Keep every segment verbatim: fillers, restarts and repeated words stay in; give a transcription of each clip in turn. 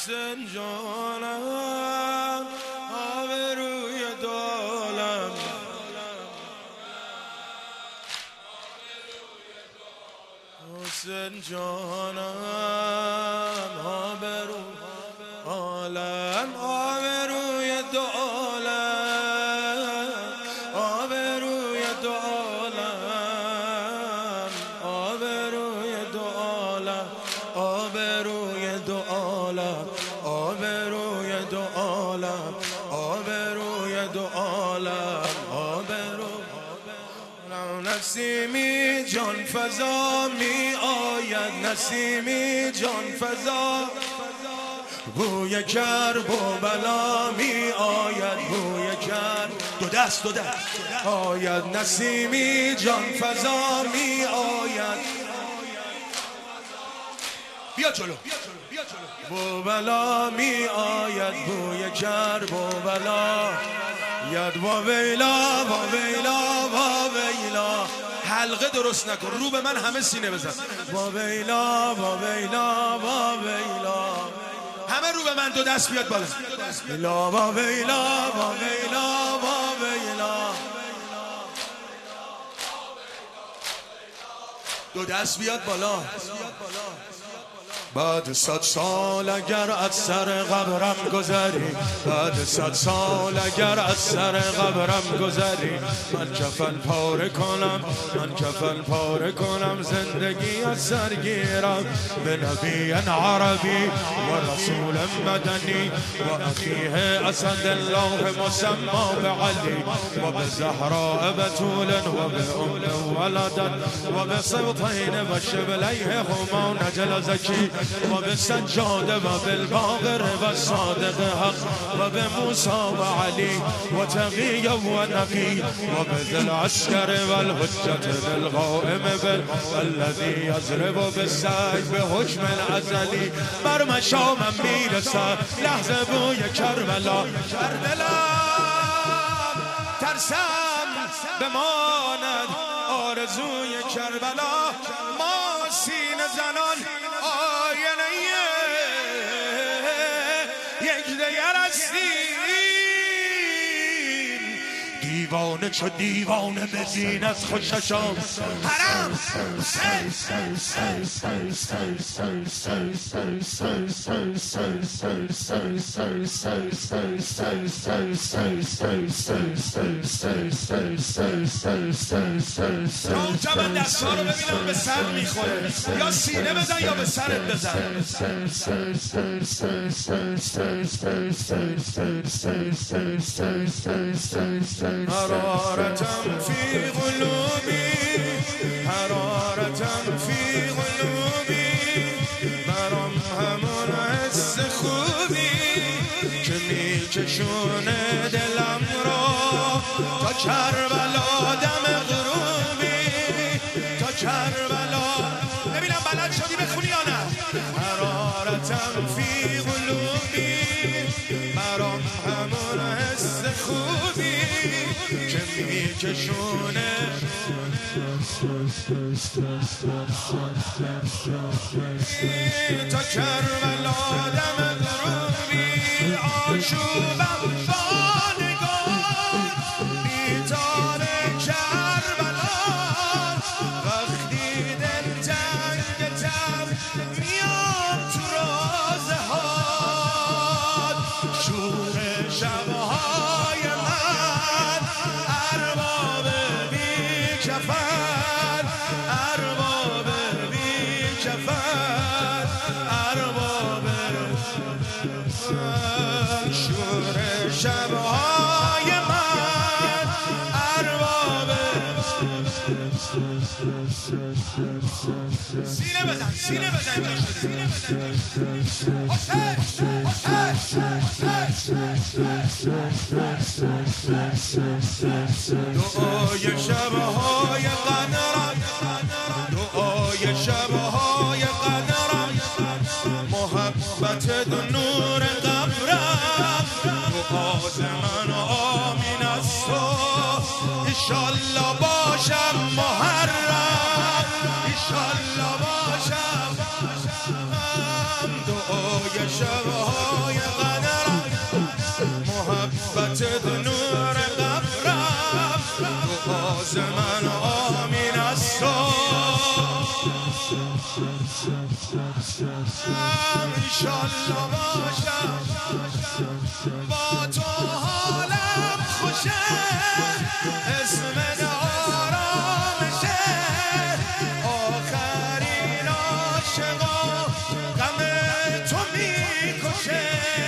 حسین جانم آبروی دولم حسین جانم آبروی عالم آبروی دولم آبروی دولم آبروی دولم آبروی دولم آبروی دولم آبروی دولم آبروی نسیمی جان فضا می آید نسیمی جان فضا بوی کرب و بلا می آید بوی کرب دو دست دو دست آید نسیمی جان فضا می آید بیا جلو بو بلا می آید بوی کرب و بلا ید و ویلا و ویلا و ویلا حلقه درست نکن رو به من همه سینه بزن و ویلا و ویلا و ویلا همه رو به من دو دست بیاد بالا ویلا و ویلا و ویلا و ویلا دو دست بیاد بالا بعد صد سال اگر از سر قبرم گذری بعد صد سال اگر از سر قبرم گذری من کفن پاره کنم من کفن پاره کنم زندگی از سر گیرم به نبی عربی و رسول مدنی و اخیه اسد الله مسما به علی و به زهراء بتول و به ام ولدت و به سبطین و شبلیه هما نجل زکی و به سجاده و بالباقر و صادق حق و به موسی و علی و تقی و نقی و به ذل عسکر و الحجت بالقائم بالذی یضرب بالسیف به حکم الازلی بر مشامم میرسد لحظه بوی کربلا کربلا ترسم بماند آرزوی کربلا ما سینه زنان آینه یک دیگر هستیم دیوانه چو دیوانه به زینت خوششان حرم روجا من دستا رو ببینم به سر میخوره یا سینه بزن یا به سرت بزن حرارتم فی قلوبی حرارتم فی قلوبی برام همون حس خوبی که میکشونه دلم رو تا کربلا دم غروبی تا کربلا ببینم بلد شدی بخونی یا نه حرارتم فی قلوبی برام همون حس خوبی که میکشونه تا کربلا دم غروبی آشوبم با نگاه بیتار کربلا وقتی دل تنگ تب میاد تو رازه ها شور شبهای من ارباب بی کفن ارباب بی کفن ارباب شور شبهای من ارباب سینه بزن سینه بزن دعای شبهای قدرم دعای شبهای قدرم محبت نور قبرم دعاز من آمین است و ایشالله باشم محرم ایشالله باشم دعای شبهای قدرم محبتت نور قبرم دعاز من آمین از تو انشالله باشم با تو حالم خوشه اسم آرامشه آخرین عاشقا غم تو میکشه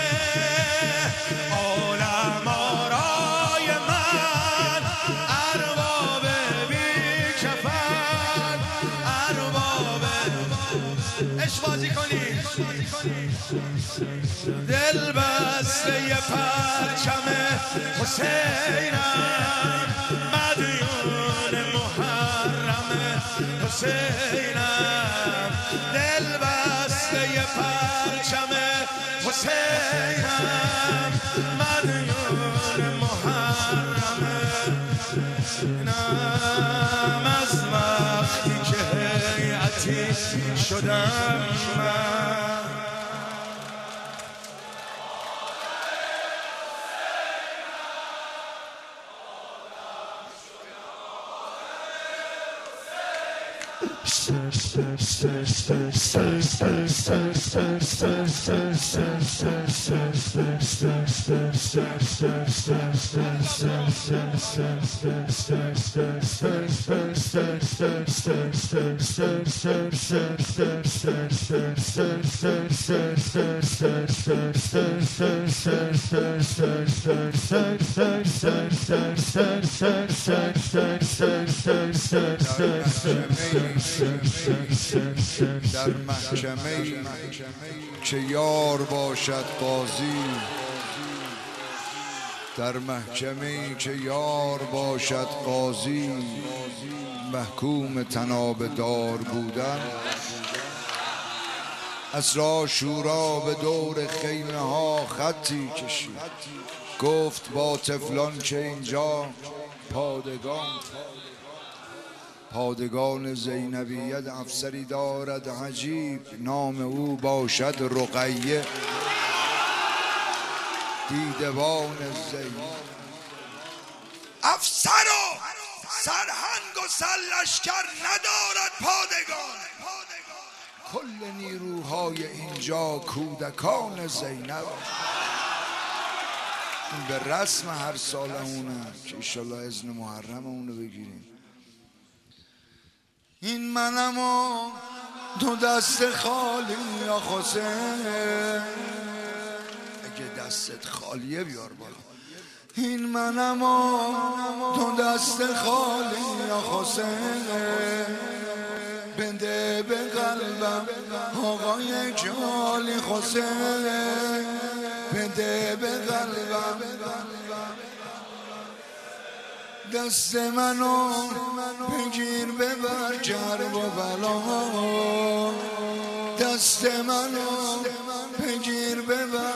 عالم آرای من ارباب بی کفن ارباب عشق بازی کنی دل بسته ی پرچم حسینم مدیون محرم حسینم دل بسته ی پرچم حسینم مدیون محرم نم از وقتی که هیئتی شدم من در محکمه که یار باشد قاضی در محکمه که یار باشد قاضی محکوم طناب دار بودن عصر شورا به دور خیمه ها خطی کشید گفت با طفلان که اینجا پادگان پادگان زینبیت افسری دارد عجیب نام او باشد رقیه دیدبان زینب افسر و سرهنگ و سرلشکر ندارد پادگان کل نیروهای اینجا کودکان زینب این به رسم هر سالمونه که انشالله اذن محرم اونو بگیریم این منم و دو دست خالی یا حسین اگه دستت خالیه بیار بالا این منم و دو دست خالی یا حسین بنده به قلبم آقای جالی حسین بنده به قلبم دست منو بگیر ببر جرب و بلا دست منو بگیر ببر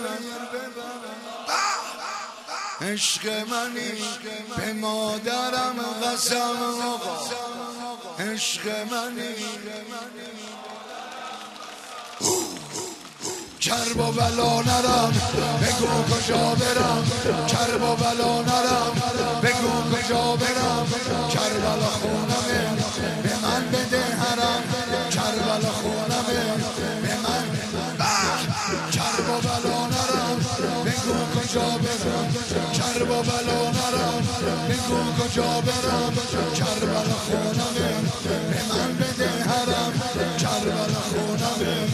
عشق منی به مادرم قسم آقا عشق منی کرب و بلا نرم بگو کجا برم کرب و بلا نرم بگو کجا برم کربلا خونمه به من بده حرم کربلا خونمه به من کرب و بلا نرم بگو کجا برم کرب و بلا نرم بگو کجا برم کربلا خونمه به من بده حرم کربلا خونمه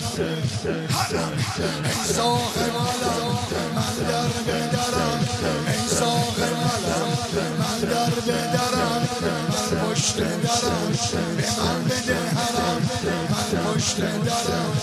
ای صاحب علم من در بدرم ای صاحب علم من در بدرم من پشت درم به من بده حرم من پشت درم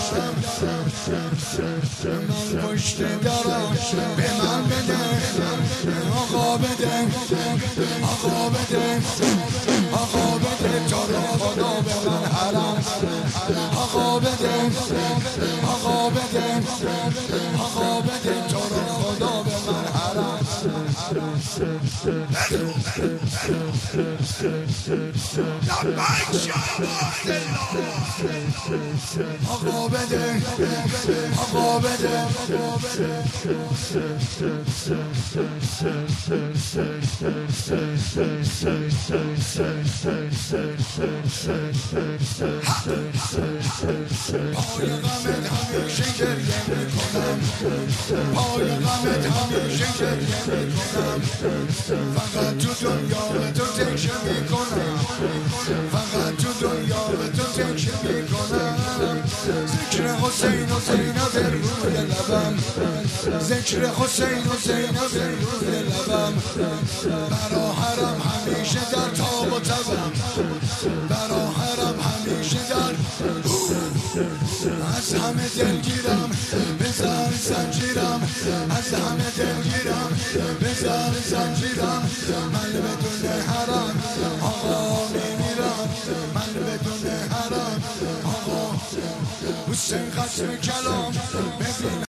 من پشت درم به من بده آقا بده آقا بده آقا بده تو رو خدا به من حرم آقا بده آقا بده آقا بده تو رو خدا به من حرم آقا بده آقا بده پای غمت همیشه گریه میکنم پای غمت همیشه گریه میکنم فقط تو دنیا به تو تکیه میکنم فقط تو دنیا به تو تکیه میکنم ذکر حسین و زینب روی لبم ذکر حسین و زینب روی لبم برا حرم همیشه در تاب و تبم برا حرم همیشه در از همه دلگیرم بزن زنجیرم از همه دلگیرم بزن زنجیرم من بدون حرم آقا میمیرم من بدون حرم آقا حسین ختم کلام ببین